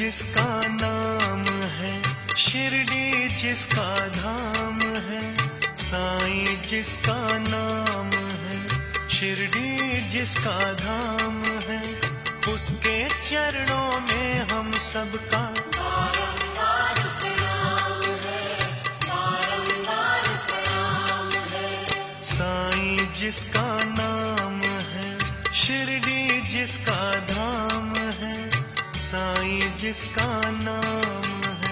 जिसका नाम है, शिरडी जिसका धाम है, साईं जिसका नाम है, शिरडी जिसका धाम है, उसके चरणों में हम सबका बारंबार प्रणाम है। साईं जिसका नाम है, शिरडी जिसका धाम है, साईं जिसका नाम है।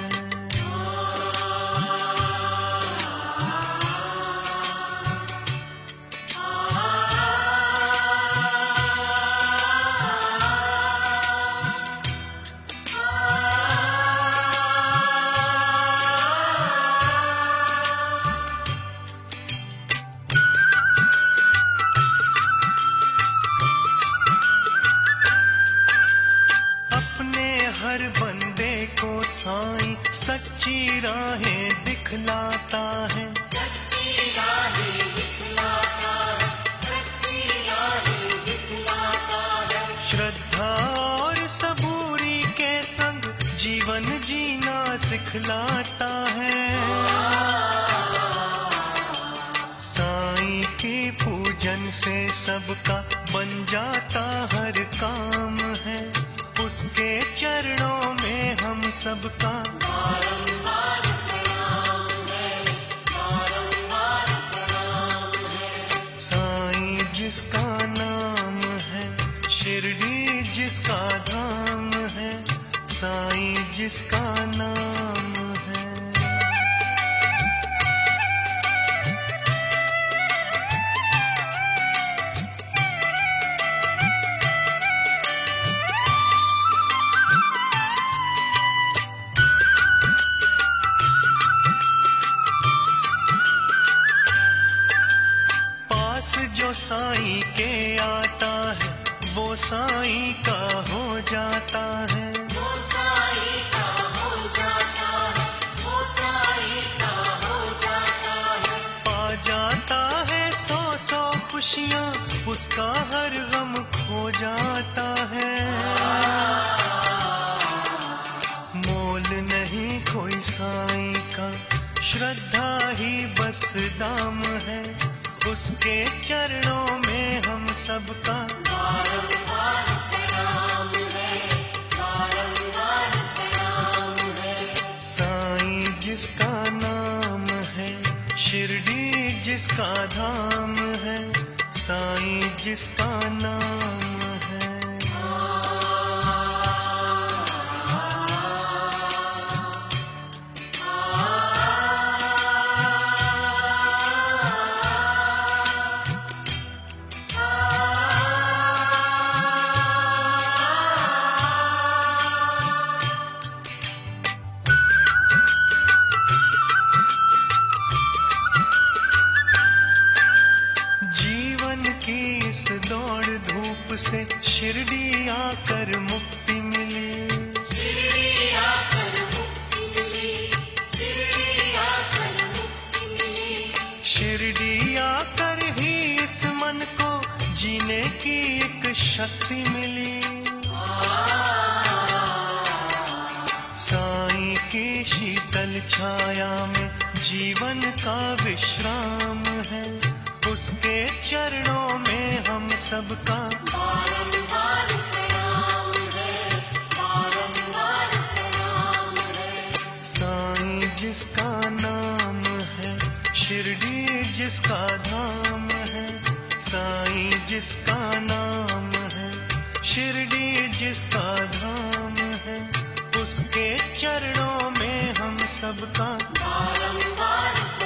हर बंदे को साईं सच्ची राहें दिखलाता है, सच्ची राहें दिखलाता है, सच्ची राहें दिखलाता है। श्रद्धा और सबूरी के संग जीवन जीना सिखलाता है। साईं के पूजन से सबका बन जाता हर काम है, उसके चरणों में हम सबका बारंबार प्रणाम है, बारंबार प्रणाम है। साईं जिसका नाम है, शिरडी जिसका धाम है, साईं जिसका नाम है। जो साईं के आता है, वो साईं का हो जाता है, वो साईं का हो जाता है, वो साईं का हो जाता है। पा जाता है 100 खुशियाँ, उसका हर गम खो जाता है। मोल नहीं कोई साईं का, श्रद्धा ही बस दाम है, उसके चरणों में हम सबका बारंबार प्रणाम है, बारंबार प्रणाम है। साईं जिसका नाम है, शिरडी जिसका धाम है, साईं जिसका नाम है। दौड़ धूप से शिरडी आकर मुक्ति मिली, शिरडी आकर मुक्ति मिली, शिरडी आकर मुक्ति मिली। शिरडी आकर ही इस मन को जीने की एक शक्ति मिली। साईं की शीतल छाया में जीवन का विश्राम है, उसके चरणों में हम सबका बारंबार प्रणाम है, बारंबार प्रणाम है। साईं जिसका नाम है, शिरडी जिसका धाम है, साईं जिसका नाम है, शिरडी जिसका धाम है, उसके चरणों में हम सबका बारंबार